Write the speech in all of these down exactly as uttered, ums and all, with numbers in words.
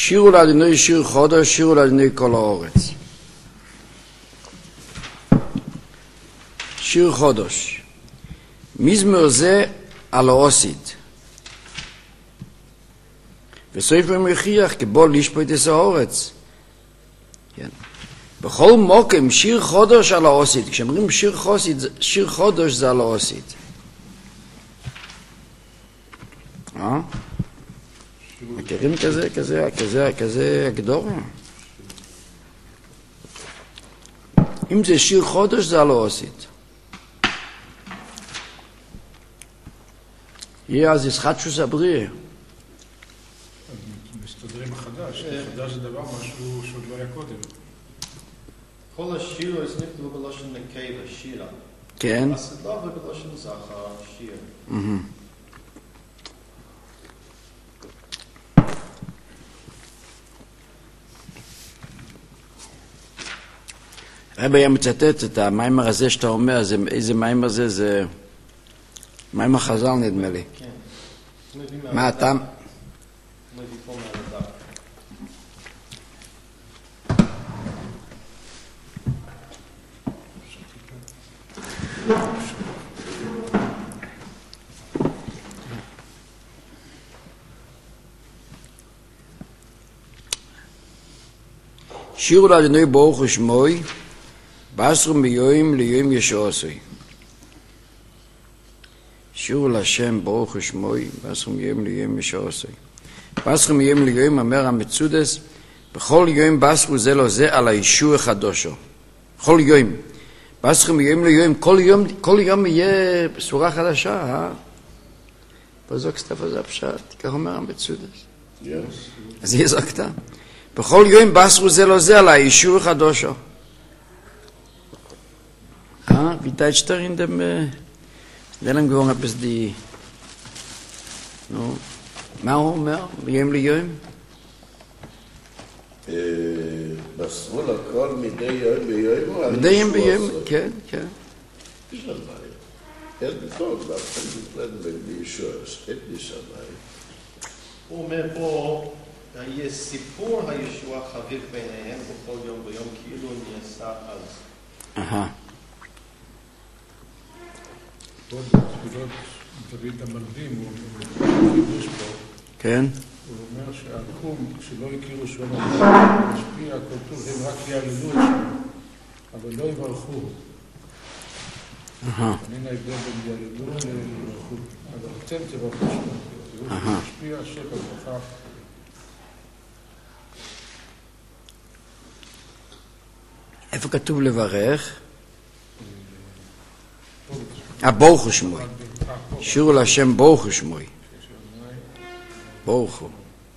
שירו לאדוני שיר חודש, שירו לאדוני כל האורץ. שיר חודש. מזמור זה על האוסית. וסוף המכריח כבוא לשפוט את האורץ. כן. בכל מוקם שיר חודש על האוסית. כשאומרים שיר חודש, שיר חודש זה על האוסית. אה? מכירים כזה, כזה, כזה, כזה הגדור? אם זה שיר חודש זה על האוסית. יהיה אז ישחטשוס הבריאה. מסתדרים מחדש, חדש זה דבר משהו שעוד לא היה קודם. כל השיר is נפלו בלושן נקבה, שירה. כן. הסדלה ובלושן זכר, שיר. רבי היה מצטט את המיימר הזה שאתה אומר, זה, איזה מיימר זה? זה מיימר חז"ל נדמה לי. כן. מה אתה? מביא פה מהדף. שירו לאדוני ברוך ושמוי, בעשרו מיום ליום ישועסוי. שירו להשם ברוך ושמוי, בעשרו מיום ליום ישועסוי. בעשרו מיום ליום אומר המצודס, בכל יום בעשרו זה לא זה על הישוע חדושו. בכל יום. בעשרו מיום ליום, כל יום, כל יום יהיה בשורה חדשה, אה? בזוק סטף הזה הפשט, כך אומר המצודס. Yes. אז היא זקתה. בכל יום בעשרו זה לא זה על הישוע חדושו. Ah, wie teitst er in dem äh, Lelem gewohnt hat bis die no, מהו אומר? מיום ליום? מסרו לכל מדי יום ביום? מדי יום ביום, כן, כן. יש עליי. אין טוב, דווקא נפלד בין בישוע, אין נשמעי. הוא אומר פה, יהיה סיפור הישוע חביב ביניהם בכל יום ביום, כאילו נעשה אז. אהה. פה בתפילות דוד המלווים, הוא חידוש פה. כן. הוא אומר שהעקום, כשלא הכירו שום דבר, משפיע כל טוב, הם רק יעללו את שם, אבל לא יברכו. אהה. אין ההבדל בין יעללו לברכו. אבל אתם תברכו שם. זה משפיע שקל ברכה. איפה כתוב לברך? ברוך ושמוי. שירו להשם ברוך ושמוי. ברוך הוא.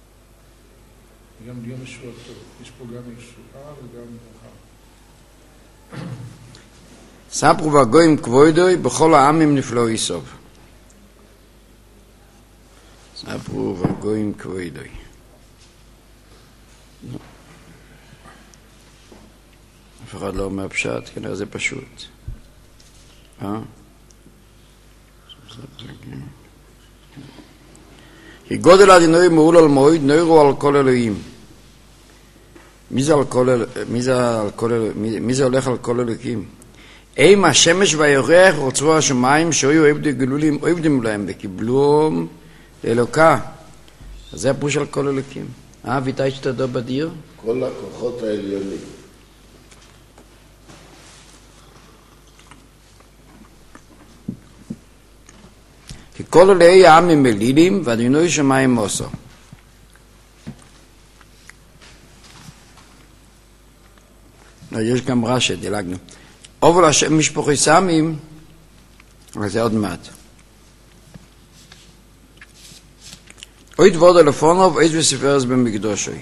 גם יום ישועתו. יש פה גם ישועה וגם ברכה. ספרו והגויים כבודוי בכל העמים נפלאו יסוב. ספרו והגויים כבודוי. אף אחד לא אומר פשט, כנראה זה פשוט. אה? כי גודל אדינוי מעול על מועד, נוירו על כל אלוהים. מי זה על כל אלוהים? מי זה על כל אלוהים? מי זה הולך על כל אלוהים? אם השמש והירח רוצבו השמיים, שהיו עבדי גלולים, עבדים להם, וקיבלו לאלוקה. אז זה הפוש על כל אלוהים. אה, ויתי שתדו בדיר? כל הכוחות העליונים. כי כל אלוהי העמים מלילים, ואדינוי שמיים עושו. לא, יש גם רש"י, דילגנו. אבל השם משפחי סמים, אז זה עוד מעט. אוי דבוד אלפונוב, איז וספרס במקדושוי.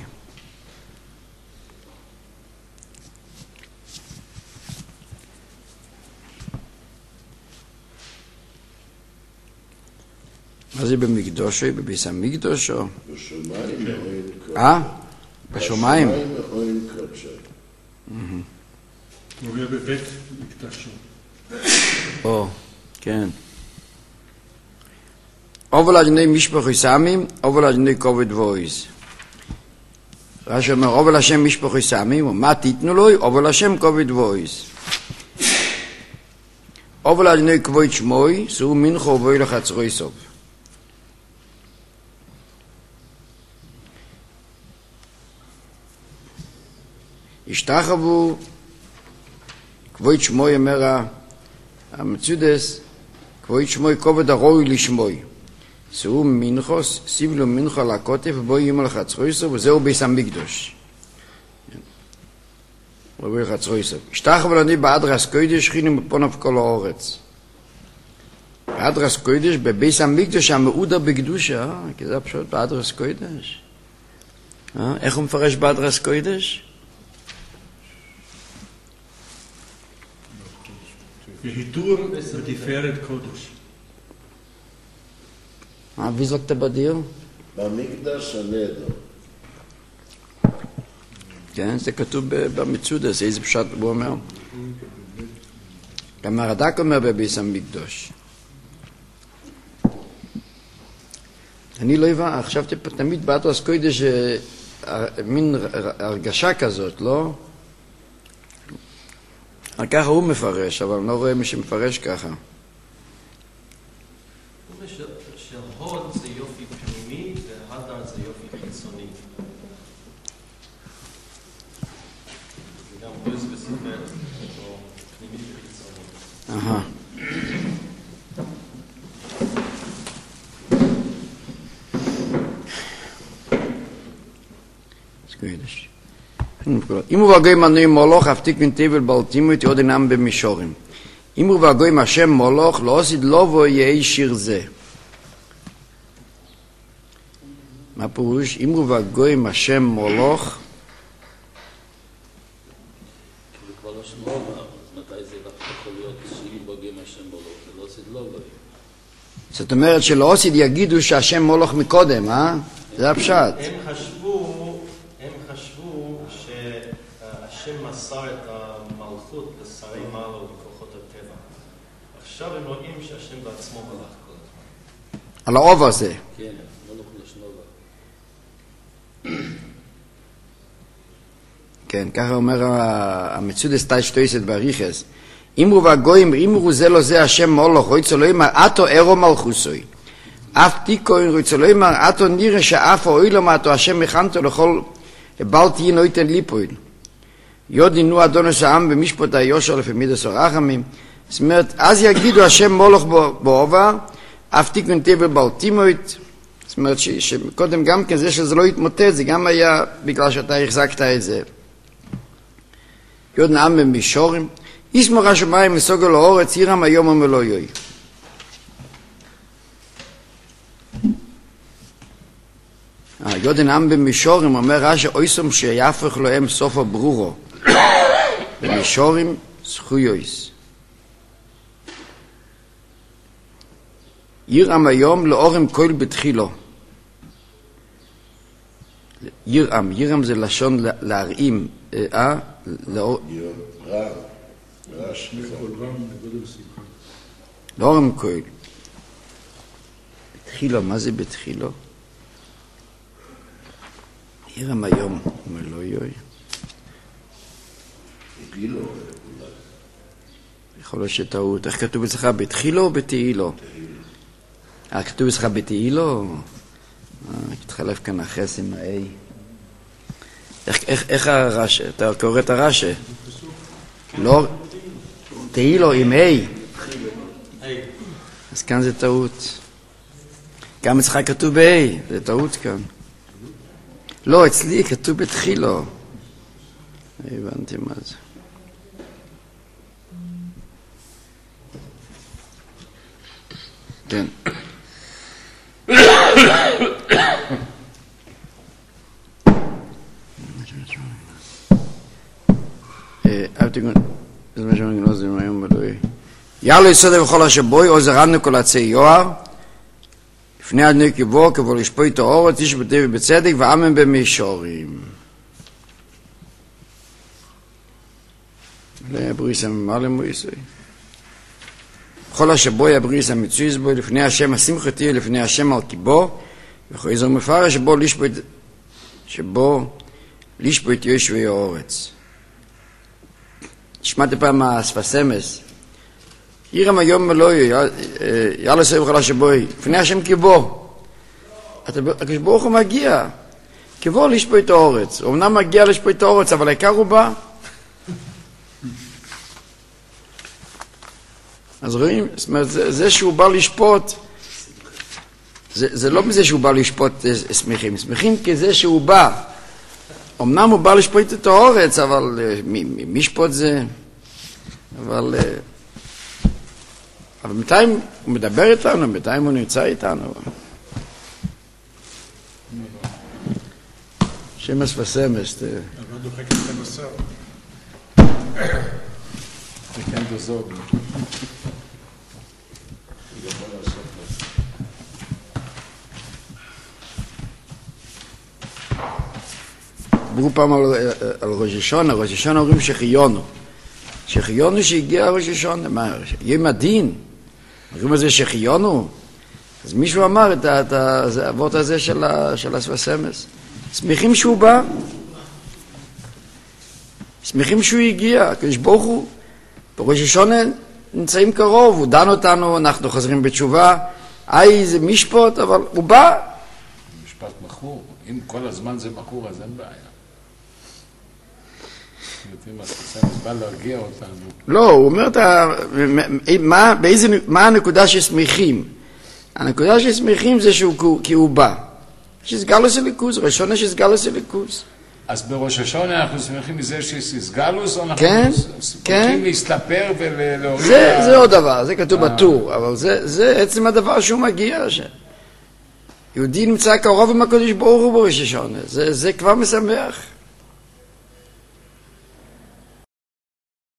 מה זה במקדושוי? בביס המקדושו? בשומיים מאוין קודשי. אה? בשומיים? בשומיים מאוין קודשי. הוא אומר בבית מקדשו. או, כן. אבל אדוני משפחי סמים, אבל אדוני כובד וויז. רש"י אומר, אובל השם משפחי סמים, ומה תיתנו לו? אובל השם כובד וויס. אובל אדוני כבוד שמוי, שאו מנחו ובוי לחצרוי סוף. השתחוו, כבוד שמוי אומר המצודס, כבוד שמוי כובד הרוי לשמוי. שאו מנחוס, סיבלו מנחו על הכותף, ובוי ימו לחצרוי סוף, וזהו ביס המקדוש. ובוי לחצרוי סוף. השתחוו לנו באדרס קודש, שכינו בפונו בכל האורץ. באדרס קודש, בביס המקדוש המעודה בקדושה, כי זה פשוט באדרס קודש. איך הוא מפרש באדרס קודש? Hitur בתפארת קודש. מה, wie sagt er bei dir? במקדש הנדר. כן, זה כתוב במצודס, איזה פשט הוא אומר. גם הרד"ק אומר בביס המקדוש. אני לא הבנתי, חשבתי תמיד באדרס קודש מין הרגשה כזאת, לא? ככה הוא מפרש, אבל אני לא רואה מי שמפרש ככה. שהוד זה יופי פנימי והדר זה יופי חיצוני. זה גם בויס בספר, או פנימי וחיצוני. אהה. קודש. אם הוא והגויים מנוי מולוך, הפתיק מן טבל בלטימות עוד אינם במישורים. אם הוא והגויים השם מולוך, לא עושה לא בו יהי שיר זה. מה פירוש? אם הוא והגויים השם מולוך, זה כבר לא שמוע, מתי זה יכול להיות שאם בוגעים השם מולוך, זה לא עושה לא בו. זאת אומרת שלא עושה יגידו שהשם מולוך מקודם, אה? זה הפשט. הם חשבו, הם חשבו שהשם מסר את המלכות לשרי מעלה ובכוחות הטבע. עכשיו הם רואים שהשם בעצמו מלך כל הזמן. על האוב הזה. כן, מולוך לשנובה. כן, ככה אומר המצודס תאי שטויסת בריחס. אם הוא והגויים, אם הוא זה לא זה השם מולוך, רויצו לא אמר, אתו אירו מלכוסוי. אף תיקוין רויצו לא אמר, אתו נראה שאף אוי לו מאתו השם מכנתו לכל בל תהיה נויתן ליפוין. יודינו אדונוס העם במשפט היושר לפי מידס הרחמים. זאת אומרת, אז יגידו השם מולוך באובה, אף תיקוין טבל בל תימוית. זאת אומרת, שקודם גם כן זה שזה לא יתמוטט, זה גם היה בגלל שאתה החזקת את זה. יודן העם במישורים. ישמור השמיים מסוגל האורץ, ירם היום המלויוי. יודן עם במישורים, אומר רש"י, אויסום שיהפך להם סוף הברורו. במישורים זכויויס. ירם היום לאורם כל בתחילו. ירם, ירם זה לשון להרעים, אה? לאור... ירם, רם. רש, לאורם כל. בתחילו, מה זה בתחילו? ירם היום, אומר לא יוי. בתחילו. יכול להיות שטעות. איך כתוב אצלך, בתחילו או בתהילו? אה, כתוב אצלך בתהילו? התחלף כאן החס עם ה-A. איך הרש"י? אתה קורא את הרש"י? לא, תהילו עם A. אז כאן זה טעות. גם אצלך כתוב ב-A, זה טעות כאן. לא, אצלי כתוב בתחילו. הבנתי מה זה. כן. יאלו יסודר בכל השבוי, עוזרנו כל עצי יואר, לפני אדני קיבור, כבוא לשפוי את האורץ, איש בטבע ובצדק, ועמם במישורים. לבריסה ממה למריסוי. בכל השבוי הבריסה מצויס בו, לפני השם השמחתי, לפני השם על קיבור, וכו איזו מפרש שבו לשפוי, שבו לשפוט יושבי האורץ. שמעתי פעם מהספסמס, עירם היום אלוהי, יאללה סביב חלה שבוי, לפני השם כיבו. הקדוש ברוך הוא מגיע, כיבו לשפוט את האורץ. הוא אמנם מגיע לשפוט את האורץ, אבל העיקר הוא בא. אז רואים, זאת אומרת, זה, זה שהוא בא לשפוט, זה, זה לא מזה שהוא בא לשפוט שמחים, שמחים כזה שהוא בא. אמנם הוא בא לשפוט את האורץ, אבל מי, מי שפוט זה? אבל, אבל בינתיים הוא מדבר איתנו, בינתיים הוא נמצא איתנו. שמס וסמס. אבל דוחק את הבשר. וכן דוזוג. דיברו פעם על, על ראש השונה, ראש השונה אומרים שחיונו. שחיונו שהגיע ראש השונה, מה, יום הדין. אומרים על זה שחיונו. אז מישהו אמר את, את, את האבות הזה של, של הספסמס. שמחים שהוא בא. שמחים שהוא הגיע. הקדוש ברוך הוא, בראש השונה נמצאים קרוב, הוא דן אותנו, אנחנו חוזרים בתשובה. איי, זה משפוט, אבל הוא בא. משפט מכור. אם כל הזמן זה מכור, אז אין בעיה. בא להרגיע אותנו. לא, הוא אומר, מה, באיזה, מה הנקודה ששמחים? הנקודה ששמחים זה שהוא, כי הוא בא. שסגלוס הליכוז, ראשון יש סגלוס הליכוז. אז בראש השונה אנחנו שמחים מזה שיש סגלוס, או אנחנו כן, שמחים כן. להסתפר ולהוריד... זה, זה עוד דבר, זה כתוב בטור, אבל זה, זה עצם הדבר שהוא מגיע. ש... יהודי נמצא קרוב עם הקדוש ברוך הוא בראש השונה, זה, זה כבר משמח.